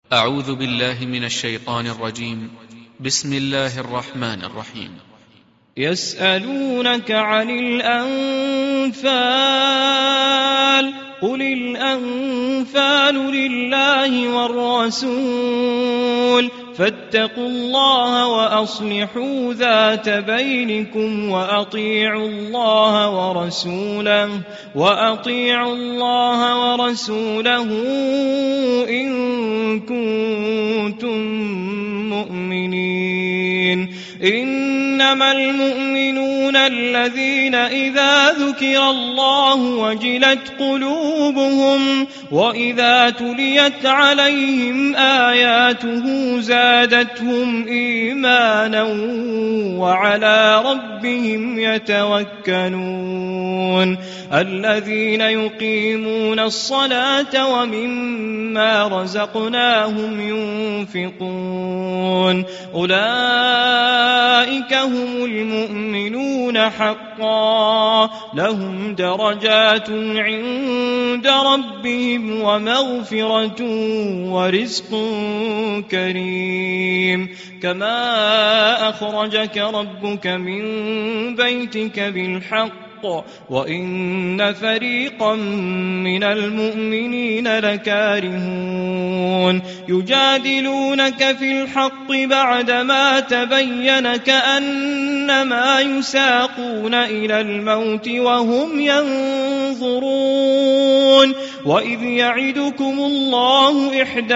أعوذ بالله من الشيطان الرجيم. بسم الله الرحمن الرحيم. يسألونك عن الأنفال قل الأنفال لله والرسول فاتقوا الله وأصلحوا ذات بينكم وأطيعوا الله ورسوله إن كنتم مؤمنين. إنما المؤمنون الذين إذا ذكر الله وجلت قلوبهم وإذا تليت عليهم آياته زادتهم إيمانا وعلى ربهم يتوكلون. الذين يقيمون الصلاة ومما رزقناهم ينفقون أولئك هم المؤمنون حقا لهم درجات عند ربهم ومغفرة ورزق كريم. كما أخرجك ربك من بيتك بالحق وإن فريقا من المؤمنين لكارهون يجادلونك في الحق بعدما تبين كأنما يساقون إلى الموت وهم ينظرون. وإذ يعدكم الله إحدى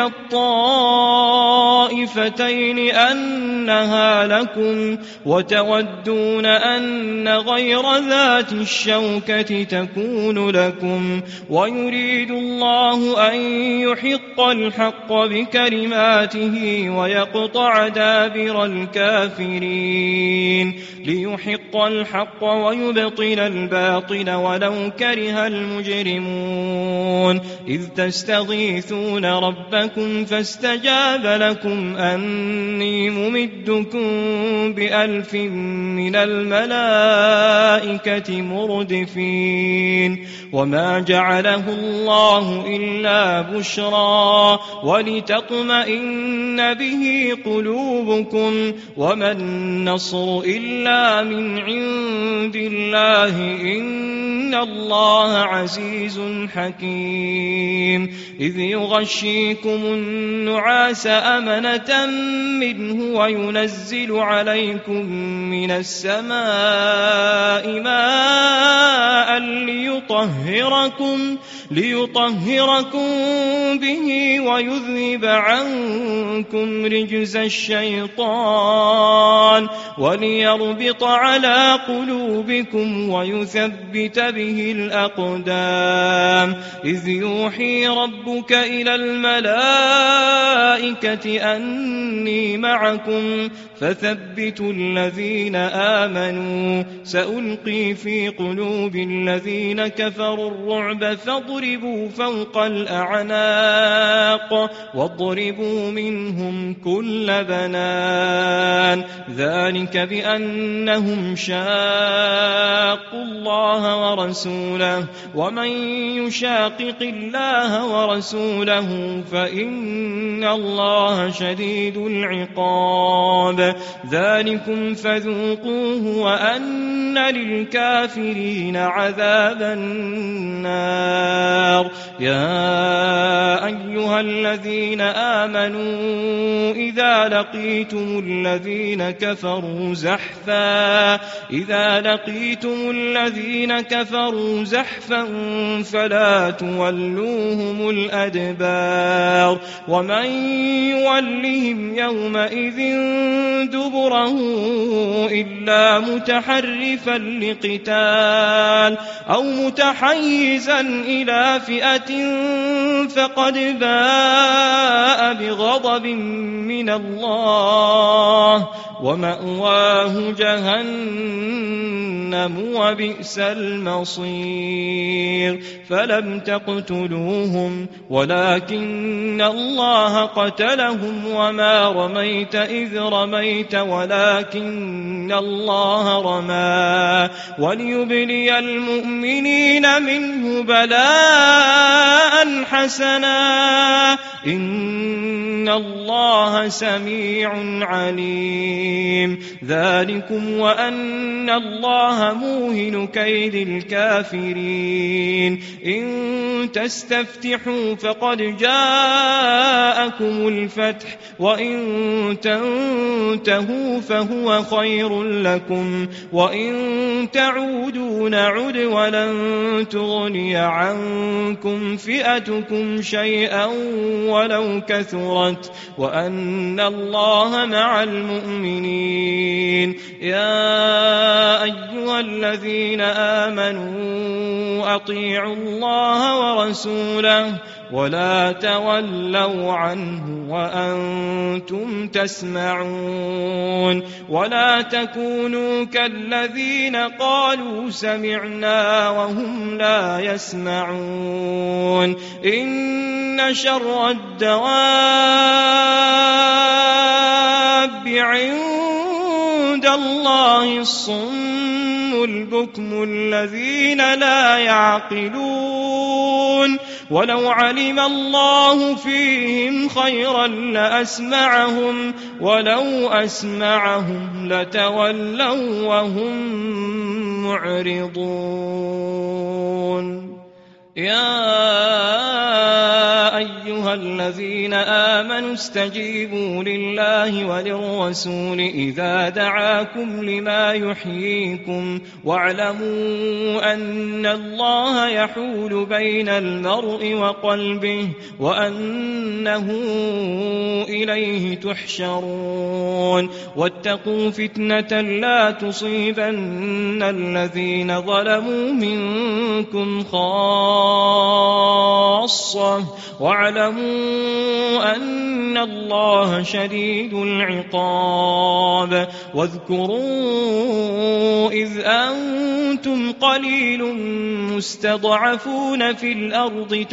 الطائفتين أنها لكم وتودون أن غير ذات الشوكة تكون لكم ويريد الله أن يحق الحق بكلماته ويقطع دابر الكافرين ليحق الحق ويبطل الباطل ولو كره المجرمون. إذ تستغيثون ربكم فاستجاب لكم أني ممدكم ب1000 من الملائكة مردفين. وما جعله الله إلا بشرى ولتطمئن به قلوبكم وما النصر إلا من عند الله إن الله عزيز حكيم. إذ يغشيكم النعاس أمنة منه وينزل عليكم من السماء ماء ليطهركم به ويذهب عنكم رجز الشيطان وليربط على قلوبكم ويثبت به الأقدام. إذ يوحي ربك إلى الملائكة أني معكم فثبتوا الذين آمنوا سألقي في قلوب الذين كفروا الرعب فاضربوا فوق الأعناق واضربوا منهم كل بنان. ذلك بأنهم شاقوا الله ورسوله ومن يشاقق الله ورسوله فإن الله شديد العقاب. ذلكم فذوقوه وأن للكافرين عذاب النار. يا أيها الذين آمنوا إذا لقيتم الذين كفروا زحفا فلا تولوهم الأدبار. ومن يولهم يومئذ دبره إلا متحرفا لقتال أو متحيزا إلى فئة فقد باء بغضب من الله ومأواه جهنم جهنم وبئس المصير فلم تقتلوهم ولكن الله قتلهم وما رميت إذ رميت ولكن الله رمى وليبلي المؤمنين منه بلاء حسنا إن الله سميع عليم ذلكم وأن الله موهن كيد الكافرين إن تستفتحوا فقد جاءكم الفتح وإن تنتهوا فهو خير لكم وإن تعودوا نعد ولن تغني عنكم فئتكم شيئا ولو كثرت وأن الله مع المؤمنين يا أيها الذين آمنوا أطيعوا الله ورسوله ولا تولوا عنه وأنتم تسمعون ولا تكونوا كالذين قالوا سمعنا وهم لا يسمعون إن شر الدواب عند الله الصم البكم الذين لا يعقلون ولو علم الله فيهم خيرا لأسمعهم ولو أسمعهم لتولوا وهم معرضون يا أيها الذين آمنوا استجيبوا لله وللرسول إذا دعاكم لما يحييكم واعلموا أن الله يحول بين المرء وقلبه وأنه إليه تحشرون واتقوا فتنة لا تصيبن الذين ظلموا منكم خاصة واعلموا أن الله شديد العقاب واذكروا إذ أنتم قليل مستضعفون في الأرض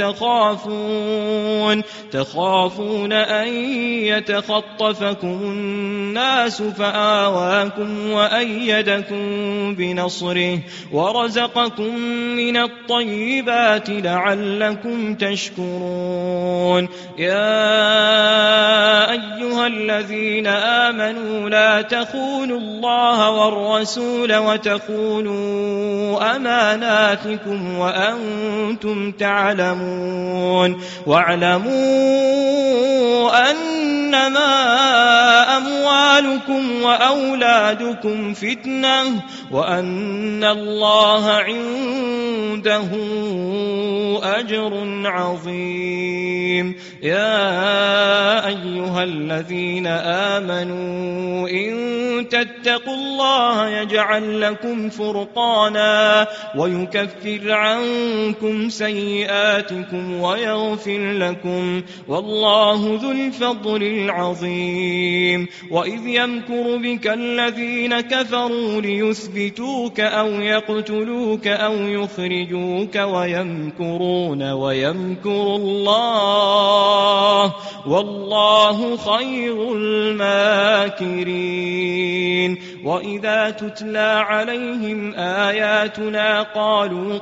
تخافون أن يتخطفكم الناس فآواكم وأيدكم بنصره ورزقكم من الطيبات لعلكم تشكرون يا أيها الذين آمنوا لا تخونوا الله والرسول وتخونوا أماناتكم وأنتم تعلمون واعلموا أنما أموالكم وأولادكم فتنة وأن الله عنده أجر عظيم يا أيها الذين آمنوا إن تتقوا الله يجعل لكم فرقانا ويكفر عنكم سيئاتكم ويغفر لكم والله ذو الفضل العظيم وإذ يمكر بك الذين كفروا ليثبتوك أو يقتلوك أو يخرجوك ويمكرون ويمكر الله والله خير الماكرين وإذا تتلى عليهم آياتنا قالوا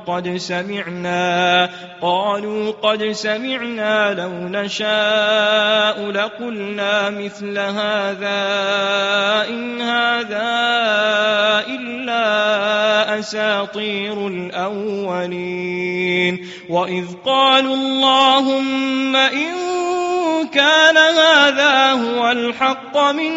قد سمعنا لو نشاء لقلنا مثل هذا إن هذا إلا أساطير الأولين وإذ قالوا اللهم إن كان هذا هو الحق من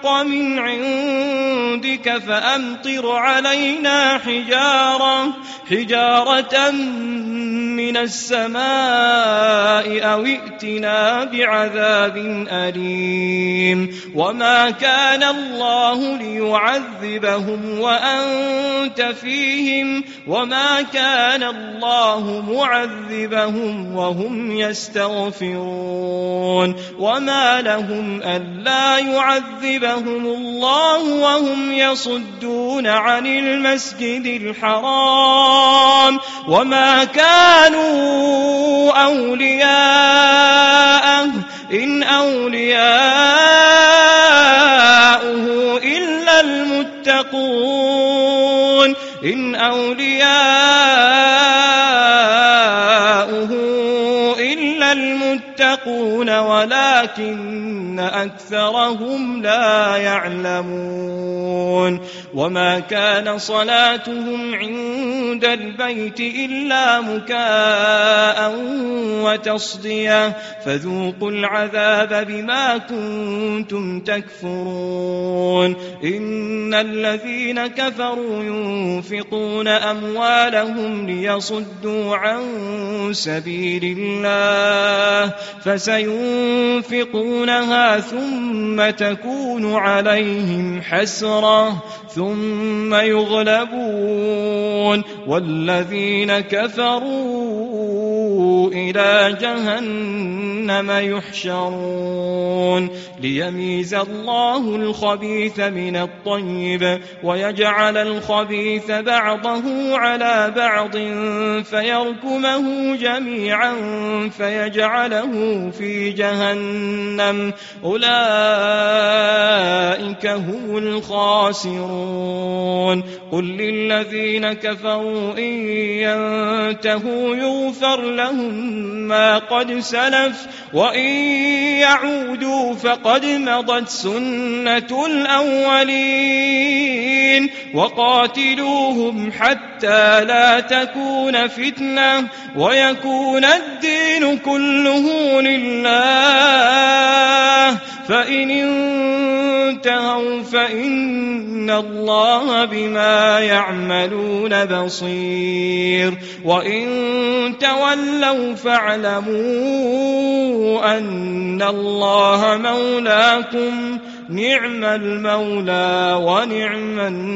عندك فأمطر علينا حجارة من السماء أو ائتنا بعذاب أليم وما كان الله ليعذبهم وأنت فيهم وما كان الله معذبهم وهم يستغفرون وما لهم ألا يعذبهم الله وهم يصدون عن المسجد الحرام وما كانوا أولياءه إن أولياؤه إلا المتقون إن أولياؤه إلا المتقون ولكن أكثرهم لا يعلمون وما كان صلاتهم عند البيت إلا مكاء وتصدية فذوقوا العذاب بما كنتم تكفرون إن الذين كفروا ينفقون أموالهم ليصدوا عن سبيل الله فسينفقونها ثم تكون عليهم حسرة ثم يغلبون والذين كفروا إلى جهنم يحشرون ليميز الله الخبيث من الطيب ويجعل الخبيث بعضه على بعض فيركمه جميعا فيجعله في جهنم أولئك هم الخاسرون قل للذين كفروا إن ينتهوا يغفر لهم ما قد سلف وإن يعودوا فقد مضت سنة الأولين وقاتلوهم حتى لا تكون فتنة ويكون الدين كله لله فإن انتهوا فإن الله بما يعملون بصير وإن تولوا فاعلموا أن الله مولاكم نعم المولى ونعم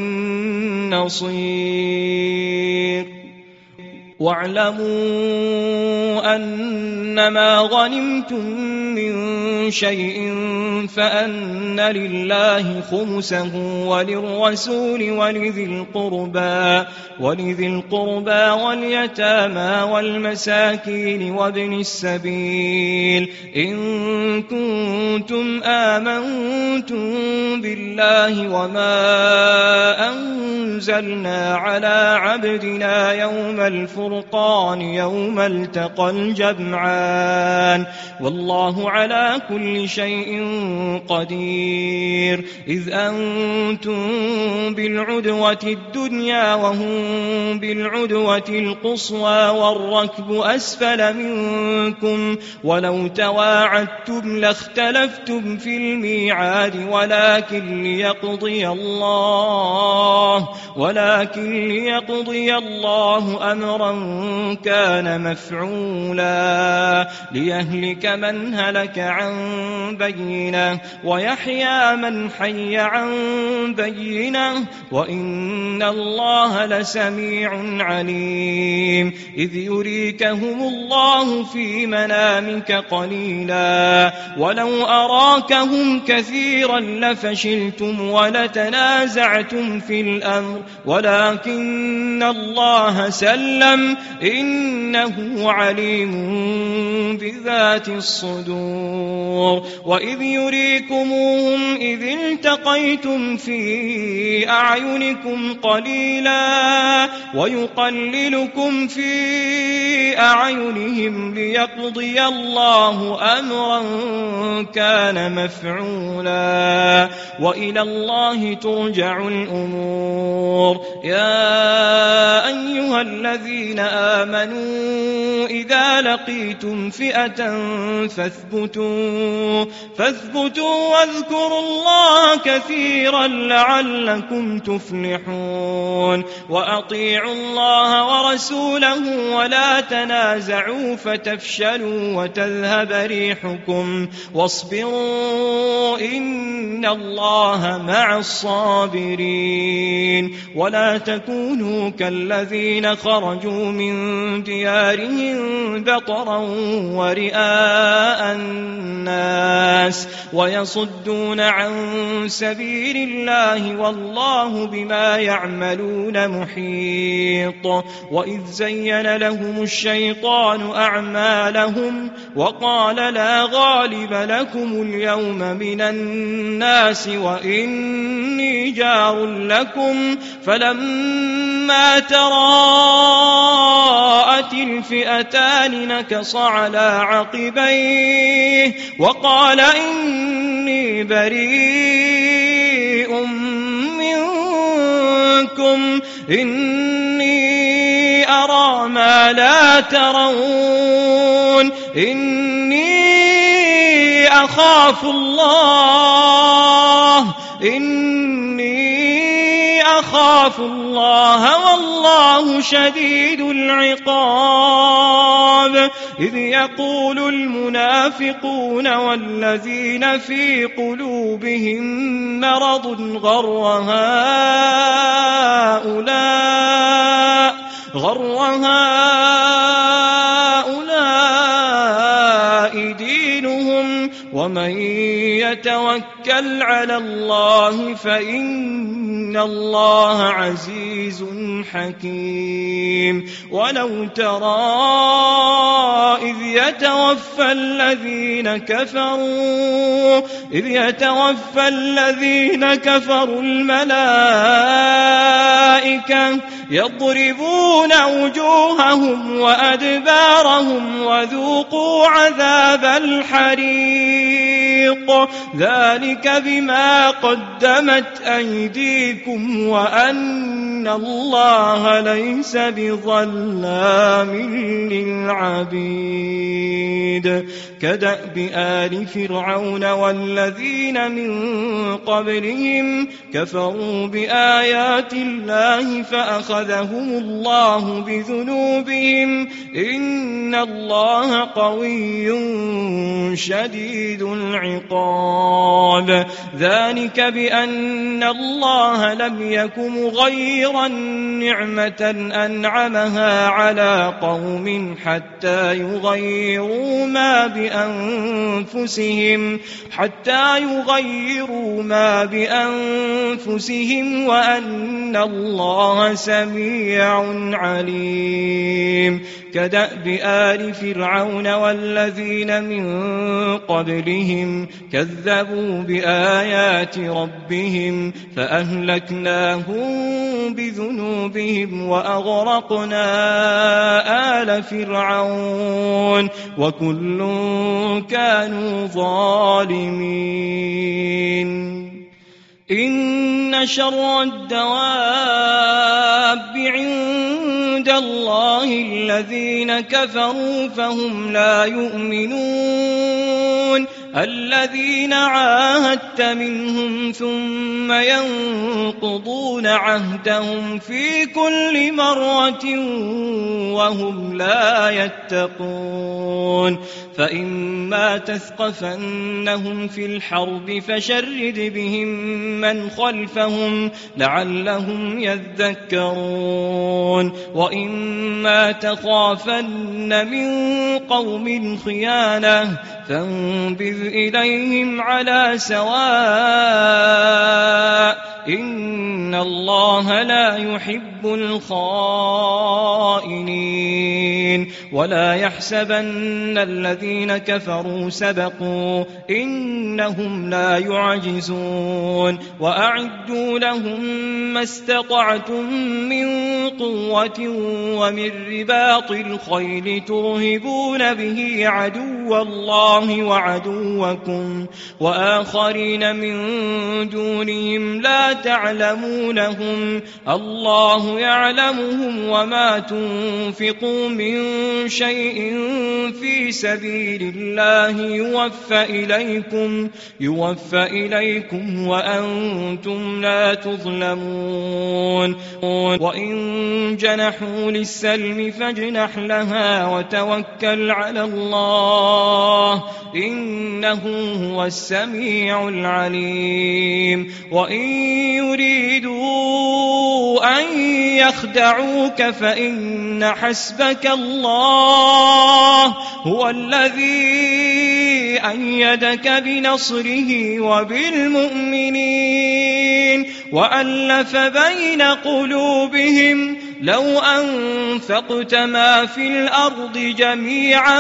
النصير واعلموا أنما غنمتم من شيء فأن لله خمسه وللرسول ولذي القربى واليتامى والمساكين وابن السبيل إن كنتم آمنتم بالله وما أنزلنا على عبدنا يوم الفرقان يوم التقى الجمعان والله على كل شيء قدير إذ أنتم بالعدوة الدنيا وهم بالعدوة القصوى والركب أسفل منكم ولو تواعدتم لاختلفتم في الميعاد ولكن ليقضي الله أمرا كان مفعولا ليهلك من هلك عن بينة ويحيى من حي عن بينة وإن الله لسميع عليم إذ يريكهم الله في منامك قليلا ولو أراكهم كثيرا لفشلتم ولتنازعتم في الأمر ولكن الله سلم إنه عليم بذات الصدور وإذ يريكموهم إذ التقيتم في أعينكم قليلا ويقللكم في بأعينهم ليقضي الله أمرا كان مفعولا وإلى الله ترجع الأمور. يا أيها الذين آمنوا إذا لقيتم فئة فاثبتوا واذكروا الله كثيرا لعلكم تفلحون. وأطيعوا الله ورسوله ولا تنازعوا فتفشلوا وتذهب ريحكم واصبروا إن الله مع الصابرين. ولا تكونوا كالذين خرجوا من ديارهم بطرا ورئاء الناس ويصدون عن سبيل الله والله بما يعملون محيط. وإذ زين لهم الشيطان أعمالهم وقال لا غالب لكم اليوم من الناس وإني جار لكم فلما تراءت الفئتان نكص على عقبيه وقال إني بريء منكم إني أرى ما لا ترون إني أخاف الله والله شديد العقاب. إذ يقول المنافقون والذين في قلوبهم مرض غر هؤلاء دينهم ومن يتوكل على الله فإن الله عزيز حكيم. ولو ترى إذ يتوفى الذين كفروا الملائكة يضربون وجوههم وأدبارهم وذوقوا عذاب الحريق ذلك بما قدمت أيديكم وأن الله ليس بظلام للعبيد. كدأب آل فرعون والذين من قبلهم كفروا بآيات الله فأخذهم الله بذنوبهم إن الله قوي شديد العقاب. ذلك بأن الله لم يك مغيرا نعمة أنعمها على قوم حتى يغيروا ما بأنفسهم وأن الله سميع عليم. كدأب آل فرعون والذين من قبلهم كذبوا بآيات ربهم فأهلكناهم بذنوبهم وأغرقنا آل فرعون وكل كانوا ظالمين. إن شر الدواب عند الله الذين كفروا فهم لا يؤمنون الذين عاهدت منهم ثم ينقضون عهدهم في كل مرة وهم لا يتقون. فإما تثقفنهم في الحرب فشرد بهم من خلفهم لعلهم يذكرون. وإما تخافن من قوم خيانة فانبذ إليهم على سواء إن الله لا يحب الخائنين. المؤمنين ولا يحسبن الذين كفروا سبقوا إنهم لا يعجزون وأعدوا لهم ما استطعتم من قوة ومن رباط الخيل ترهبون به عدو الله وعدوكم وآخرين من دونهم لا تعلمونهم الله يعلمهم وما تنفقوا من شيء في سبيل الله يوفى إليكم وأنتم لا تظلمون وإن جنحوا للسلم فاجنح لها وتوكل على الله إنه هو السميع العليم وإن يريدوا أن يخدعوك فإن حسبك الله هو الذي أيدك بنصره وبالمؤمنين وألف بين قلوبهم لو أنفقت ما في الأرض جميعا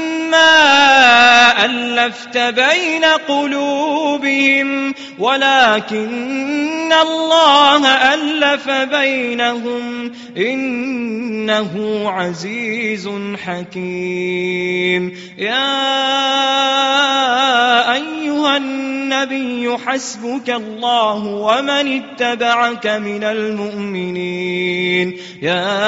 ما ألفت بين قلوبهم ولكن الله ألف بينهم إنه عزيز حكيم يا أيها النبي حسبك الله ومن اتبعك من المؤمنين يا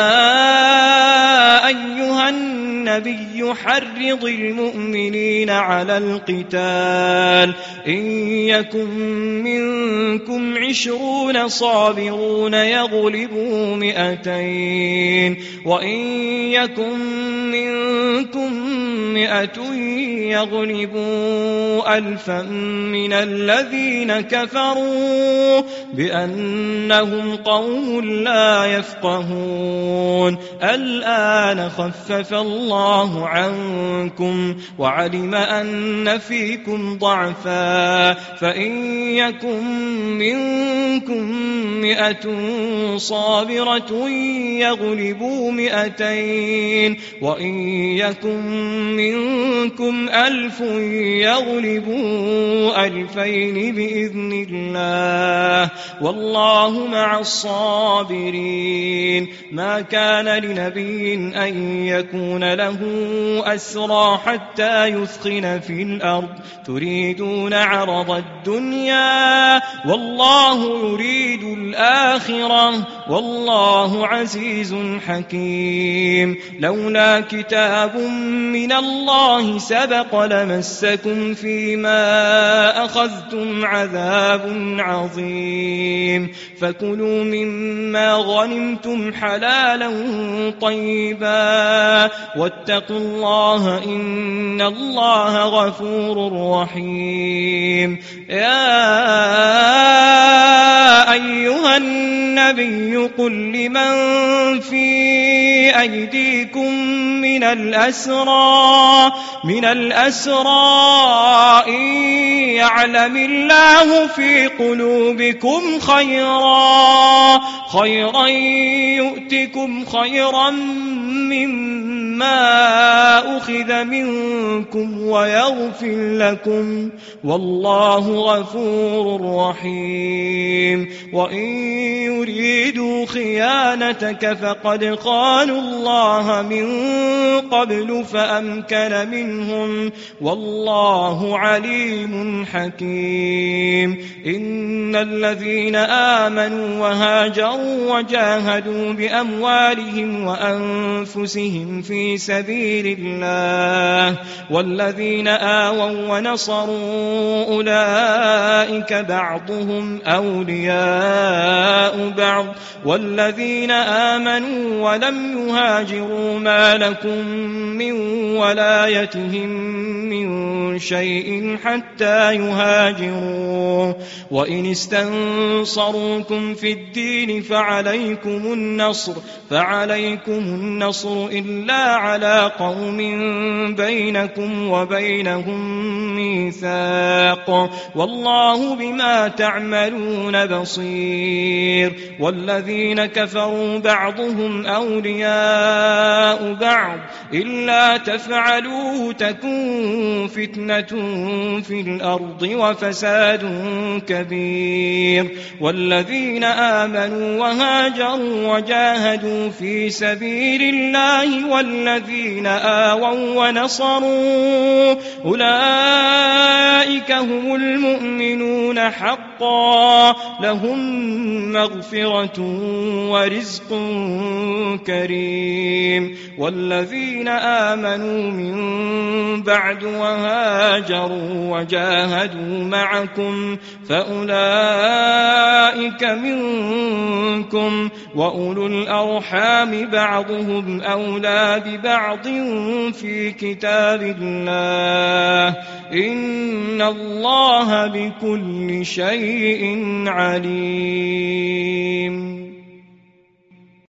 أيها النبي حرض المؤمنين على القتال إن يكن منكم 20 صابرون يغلبوا 200 وإن يكن منكم 100 يغلبوا 1000 من الذين كفروا بأنهم قوم لا يفقهون الآن خفف الله عنكم وعلم أن فيكم ضعفا فإن يكن منكم 100 صابرة يغلبوا 200 وإن يكن منكم 1000 يغلبوا 2000 بإذن الله والله مع الصابرين ما كان لنبي أن يكون له أسرى حتى يثخن في الأرض تريدون عرض الدنيا والله يريد الآخرة والله عزيز حكيم لولا كتاب من الله سبق لمسكم فيما أخذتم عذاب عظيم فكلوا مما غنمتم حلالا طيبا واتقوا الله إن الله غفور رحيم يا أيها النبي قل لمن في أيديكم من الأسرى إن يعلم الله في قلوبكم خيرا يؤتكم خيرا مما أخذ منكم ويغفر لكم والله غفور رحيم وإن يريدوا خيانتك فقد خانوا الله من قبل فأمكن منهم والله عليم حكيم إن الذين آمنوا وهاجروا وجاهدوا بأموالهم وأنفسهم في سبيل الله والذين آووا ونصروا أولئك بعضهم أولياء بعض والذين آمنوا ولم يهاجروا ما لكم من ولايتهم من شيء حتى يهاجروا وإن استنصروكم في الدين فعليكم النصر إلا على قوم بينكم وبينهم ميثاق والله بما تعملون بصير والذين كفروا بعضهم أولياء بعض إلا تفعلوه تكن فتنة في الأرض وفساد كبير والذين آمنوا وهاجروا وجاهدوا في سبيل الله والذين آووا ونصروا أولئك هم المؤمنون حقا لهم مغفرة ورزق كريم والذين آمنوا من بعد وهاجروا وجاهدوا معكم فأولئك منكم وأولو الأرحام بعضهم أولى ببعض في كتاب الله إن الله بكل شيء عليم.